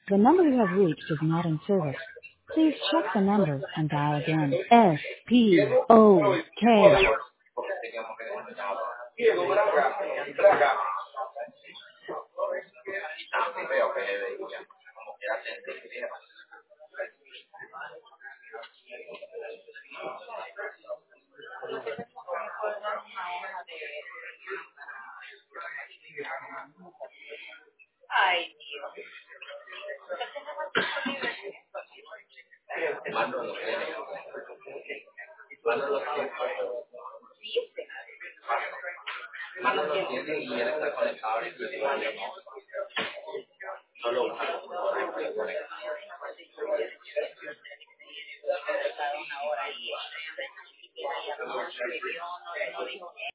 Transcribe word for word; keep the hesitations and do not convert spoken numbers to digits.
The number you have reached is not in service. Please check the number and dial again. S P O K.